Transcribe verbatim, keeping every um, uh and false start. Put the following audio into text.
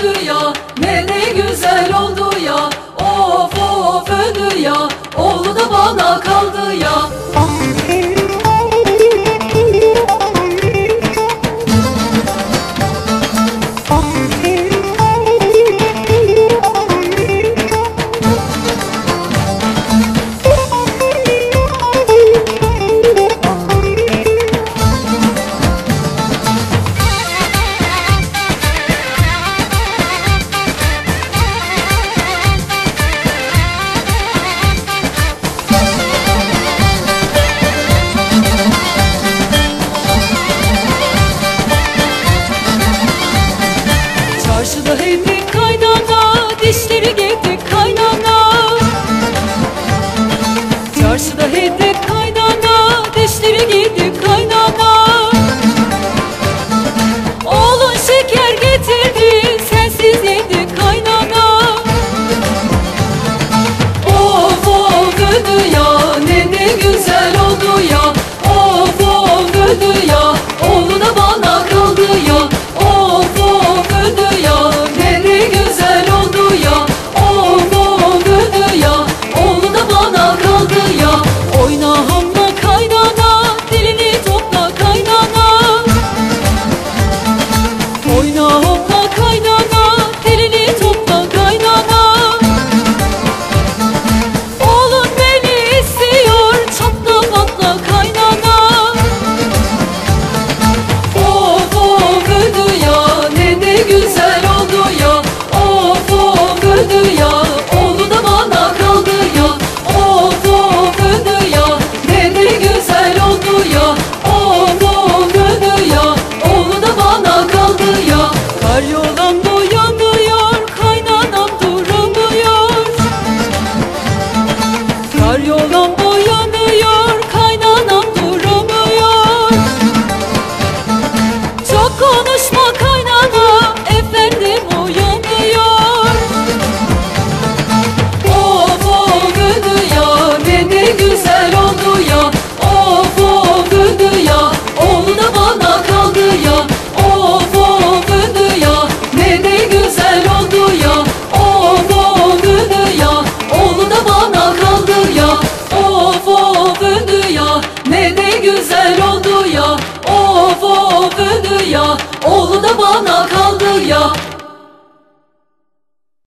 öldü ya, ne ne güzel oldu ya. Of of öldü ya, oğlu da bana kaldı ya. Çarşıda heydi kaynana, dişleri girdi kaynana. Çarşıda heydi kaynana, dişleri girdi kaynana. Oğlun şeker getirdi, sensiz yedi kaynana. Of of öldü ya, ne ne güzel oldu ya. Of of öldü ya, oğlu da bana kaldı ya. Of of öldü ya, ne ne güzel oldu ya. Of of öldü ya, oğlu da bana kaldı ya. Oyna hamla kaynana, dilini topla kaynana. Oyna hamla kaynana, dilini topla kaynana. Oğlum beni istiyor, çatla patla kaynana. Of of öldü ya, ne ne güzel oldu ya. Of of öldü ya, oğlu da bana kaldı ya. Of of öldü ya, ne ne güzel oldu ya. Of of öldü ya, oğlu da bana kaldı ya. Kar yola